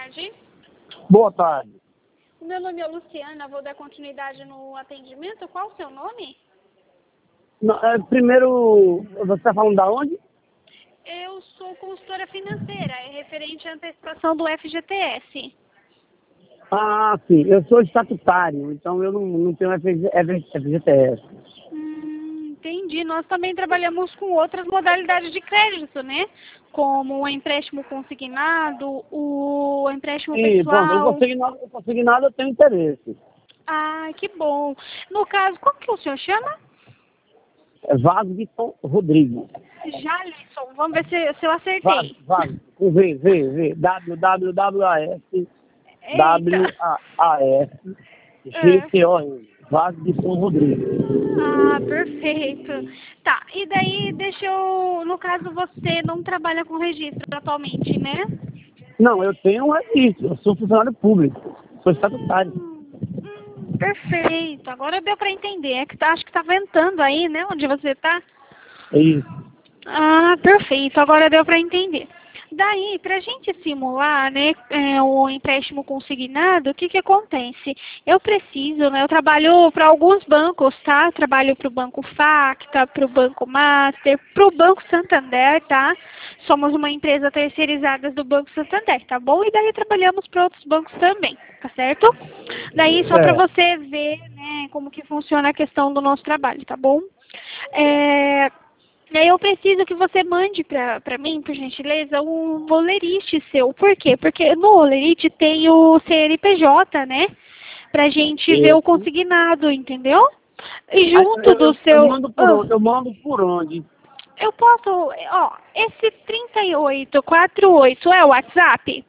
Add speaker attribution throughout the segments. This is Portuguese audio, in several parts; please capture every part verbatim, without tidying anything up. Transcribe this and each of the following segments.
Speaker 1: tarde.
Speaker 2: Boa tarde.
Speaker 1: O meu nome é Luciana, vou dar continuidade no atendimento. Qual o seu nome?
Speaker 2: Não, é, primeiro, você está falando da onde?
Speaker 1: Eu sou consultora financeira, é referente à antecipação do F G T S.
Speaker 2: Ah, sim, eu sou estatutário, então eu não, não tenho F G T S.
Speaker 1: Hum, entendi. Nós também trabalhamos com outras modalidades de crédito, né? Como o empréstimo consignado, o empréstimo
Speaker 2: Sim, pronto, eu
Speaker 1: pessoal.
Speaker 2: consignado, eu consignado eu tenho interesse.
Speaker 1: Ah, que bom. No caso, como que o senhor chama?
Speaker 2: É Wagson Rodrigues.
Speaker 1: Jalisson. Vamos ver se, se eu acertei.
Speaker 2: Wagson, com V, V, V, W, W, W, A, S, W,
Speaker 1: Eita.
Speaker 2: A, A, S, G, C, O, N. Wagson Rodrigues.
Speaker 1: Ah, perfeito. Tá, e daí deixa eu... No caso, você não trabalha com registro atualmente, né?
Speaker 2: Não, eu tenho um registro, eu sou funcionário público, sou estatutário.
Speaker 1: Hum, perfeito. Agora deu para entender. É que tá, acho que tá ventando aí, né? Onde você tá.
Speaker 2: É isso.
Speaker 1: Ah, perfeito. Agora deu para entender. Daí, para a gente simular, né, é, o empréstimo consignado, o que que acontece? Eu preciso, né, eu trabalho para alguns bancos, tá? Trabalho para o Banco Facta, para o Banco Master, para o Banco Santander, tá? Somos uma empresa terceirizada do Banco Santander, tá bom? E daí trabalhamos para outros bancos também, tá certo? Daí, só para
Speaker 2: Certo.
Speaker 1: você ver, né, como que funciona a questão do nosso trabalho, tá bom? É... E aí eu preciso que você mande pra, pra mim, por gentileza, um volerite seu. Por quê? Porque no volerite tem o C N P J, né? Pra gente ver o
Speaker 2: Isso.
Speaker 1: consignado, entendeu? E
Speaker 2: Aí,
Speaker 1: junto
Speaker 2: Eu,
Speaker 1: do
Speaker 2: eu, eu
Speaker 1: seu...
Speaker 2: mando por
Speaker 1: Ah,
Speaker 2: onde? Eu mando por onde?
Speaker 1: eu posso... Ó, esse trinta e oito quarenta e oito é o WhatsApp?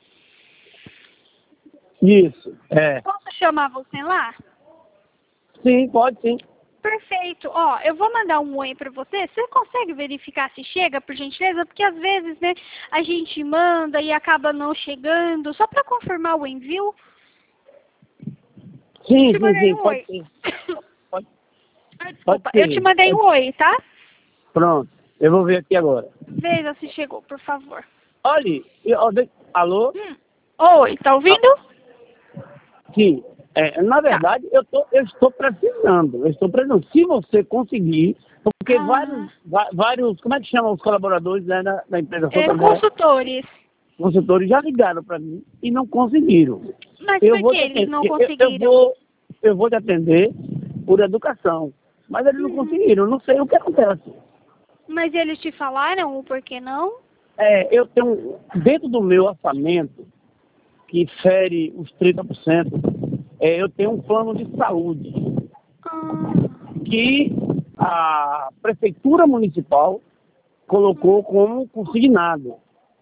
Speaker 2: Isso, é.
Speaker 1: Posso chamar você lá?
Speaker 2: Sim, pode sim.
Speaker 1: Perfeito. Ó, eu vou mandar um oi para você. Você consegue verificar se chega, por gentileza? Porque às vezes, né, a gente manda e acaba não chegando. Só para confirmar o envio.
Speaker 2: Sim,
Speaker 1: Te
Speaker 2: sim,
Speaker 1: mandei
Speaker 2: sim,
Speaker 1: um
Speaker 2: pode
Speaker 1: oi.
Speaker 2: sim. Pode,
Speaker 1: Ah,
Speaker 2: pode
Speaker 1: desculpa, eu te
Speaker 2: sim.
Speaker 1: mandei
Speaker 2: Pode.
Speaker 1: um oi, tá?
Speaker 2: Pronto, eu vou ver aqui agora.
Speaker 1: Veja se chegou, por favor.
Speaker 2: Olha, eu- ó, de- alô?
Speaker 1: Hum. Oi, tá
Speaker 2: Ah,
Speaker 1: ouvindo?
Speaker 2: sim, é, na
Speaker 1: Tá.
Speaker 2: verdade, eu, tô, eu estou precisando. Eu estou precisando. Se você conseguir, porque
Speaker 1: Ah,
Speaker 2: vários, va- vários, como é que chamam os colaboradores, né, da, da empresa
Speaker 1: é,
Speaker 2: Santander,
Speaker 1: consultores.
Speaker 2: consultores já ligaram para mim e não conseguiram.
Speaker 1: Mas
Speaker 2: Eu
Speaker 1: por
Speaker 2: vou
Speaker 1: que
Speaker 2: te
Speaker 1: eles
Speaker 2: atender,
Speaker 1: não
Speaker 2: eu, eu
Speaker 1: conseguiram?
Speaker 2: vou, eu vou te atender por educação, mas eles não
Speaker 1: Uhum.
Speaker 2: conseguiram, não sei o que acontece.
Speaker 1: Mas eles te falaram o porquê não?
Speaker 2: É, eu tenho, dentro do meu orçamento, que fere os trinta por cento, é, eu tenho um plano de saúde
Speaker 1: Ah,
Speaker 2: que a Prefeitura Municipal colocou como consignado.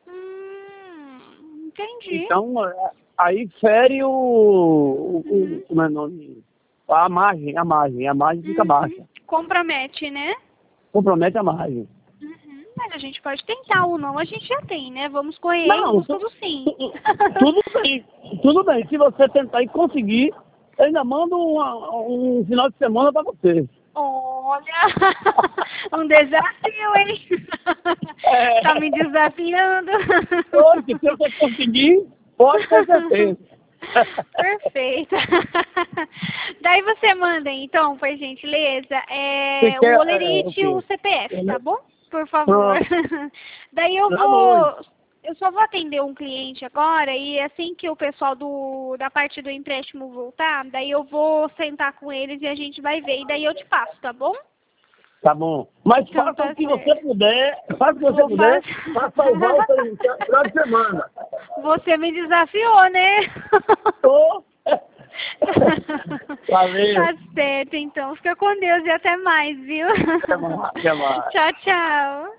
Speaker 1: hum, entendi.
Speaker 2: Então, é, aí fere o, o, o-
Speaker 1: Uhum.
Speaker 2: como é o nome? A margem, a margem, a margem fica
Speaker 1: Uhum.
Speaker 2: baixa.
Speaker 1: Compromete, né?
Speaker 2: Compromete a margem.
Speaker 1: Uhum. Mas a gente pode tentar ou não, a gente já tem, né? Vamos correr em
Speaker 2: Não,
Speaker 1: busca
Speaker 2: tu-
Speaker 1: do sim.
Speaker 2: tu- tudo bem, tudo bem. Se você tentar e conseguir, eu ainda mando uma- um final de semana para você.
Speaker 1: Olha, um desafio, hein?
Speaker 2: É,
Speaker 1: Tá me desafiando.
Speaker 2: hoje, se você conseguir, pode ter certeza.
Speaker 1: Perfeito. Daí você manda, então, por gentileza,
Speaker 2: Você
Speaker 1: é, o
Speaker 2: quer é, o
Speaker 1: olerite e o
Speaker 2: quê?
Speaker 1: C P F, tá bom? Por favor.
Speaker 2: Pronto,
Speaker 1: Daí eu
Speaker 2: tá bom.
Speaker 1: vou... Eu só vou atender um cliente agora e assim que o pessoal do, da parte do empréstimo voltar, daí eu vou sentar com eles e a gente vai ver. E daí eu te passo, tá bom?
Speaker 2: Tá bom. Mas
Speaker 1: Então
Speaker 2: faça
Speaker 1: tá
Speaker 2: o que você
Speaker 1: certo.
Speaker 2: puder, faça o que você
Speaker 1: Vou
Speaker 2: puder
Speaker 1: fazer.
Speaker 2: para salvar o seu final de semana.
Speaker 1: Você me desafiou, né?
Speaker 2: Tô. Valeu.
Speaker 1: Tá certo, então. Fica com Deus e até mais, viu?
Speaker 2: Até mais. Até mais.
Speaker 1: Tchau, tchau.